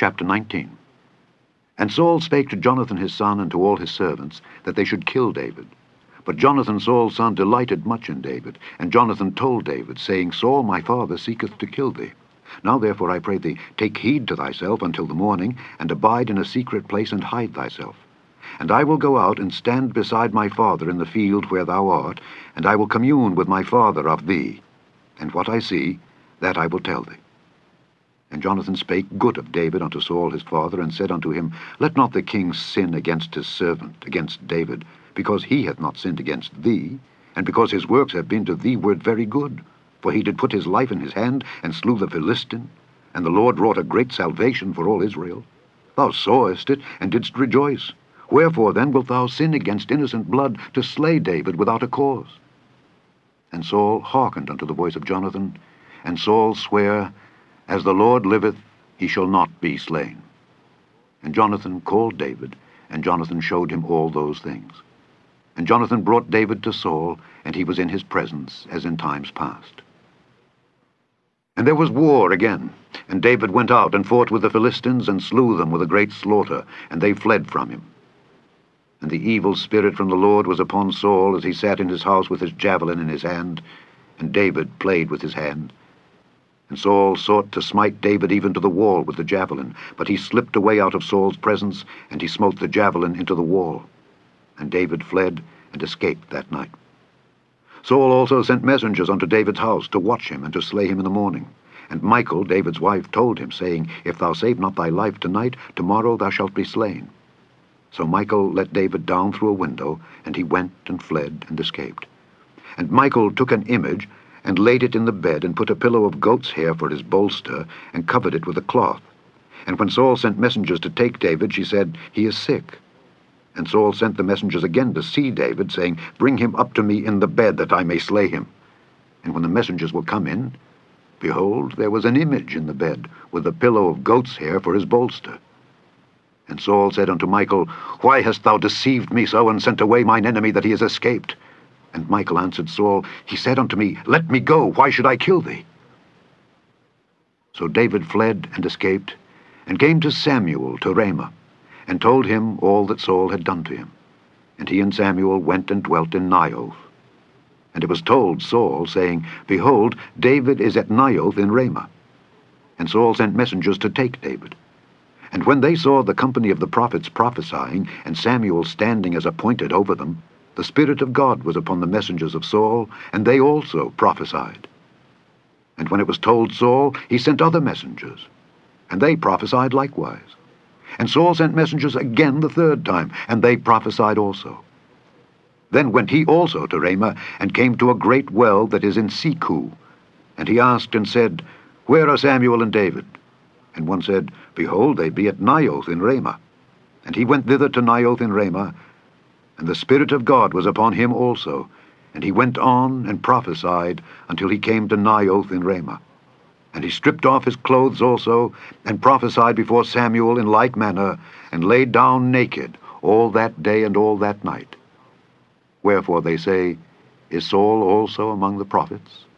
Chapter 19. And Saul spake to Jonathan his son and to all his servants, that they should kill David. But Jonathan Saul's son delighted much in David. And Jonathan told David, saying, Saul my father seeketh to kill thee. Now therefore I pray thee, take heed to thyself until the morning, and abide in a secret place, and hide thyself. And I will go out and stand beside my father in the field where thou art, and I will commune with my father of thee. And what I see, that I will tell thee. And Jonathan spake good of David unto Saul his father, and said unto him, Let not the king sin against his servant, against David, because he hath not sinned against thee, and because his works have been to thee word very good. For he did put his life in his hand, and slew the Philistine, and the Lord wrought a great salvation for all Israel. Thou sawest it, and didst rejoice. Wherefore then wilt thou sin against innocent blood, to slay David without a cause? And Saul hearkened unto the voice of Jonathan, and Saul sware, As the Lord liveth, he shall not be slain. And Jonathan called David, and Jonathan showed him all those things. And Jonathan brought David to Saul, and he was in his presence, as in times past. And there was war again, and David went out and fought with the Philistines, and slew them with a great slaughter, and they fled from him. And the evil spirit from the Lord was upon Saul, as he sat in his house with his javelin in his hand, and David played with his hand. And Saul sought to smite David even to the wall with the javelin, but he slipped away out of Saul's presence, and he smote the javelin into the wall. And David fled and escaped that night. Saul also sent messengers unto David's house to watch him and to slay him in the morning. And Michal, David's wife, told him, saying, If thou save not thy life tonight, tomorrow thou shalt be slain. So Michal let David down through a window, and he went and fled and escaped. And Michal took an image, and laid it in the bed, and put a pillow of goat's hair for his bolster, and covered it with a cloth. And when Saul sent messengers to take David, she said, He is sick. And Saul sent the messengers again to see David, saying, Bring him up to me in the bed, that I may slay him. And when the messengers were come in, behold, there was an image in the bed, with a pillow of goat's hair for his bolster. And Saul said unto Michal, Why hast thou deceived me so, and sent away mine enemy, that he is escaped? And Michal answered Saul, He said unto me, Let me go, why should I kill thee? So David fled and escaped, and came to Samuel to Ramah, and told him all that Saul had done to him. And he and Samuel went and dwelt in Naioth. And it was told Saul, saying, Behold, David is at Naioth in Ramah. And Saul sent messengers to take David. And when they saw the company of the prophets prophesying, and Samuel standing as appointed over them, the Spirit of God was upon the messengers of Saul, and they also prophesied. And when it was told Saul, he sent other messengers, and they prophesied likewise. And Saul sent messengers again the third time, and they prophesied also. Then went he also to Ramah, and came to a great well that is in Sechu. And he asked and said, Where are Samuel and David? And one said, Behold, they be at Naioth in Ramah. And he went thither to Naioth in Ramah, and the Spirit of God was upon him also, and he went on and prophesied until he came to Naioth in Ramah. And he stripped off his clothes also, and prophesied before Samuel in like manner, and laid down naked all that day and all that night. Wherefore they say, Is Saul also among the prophets?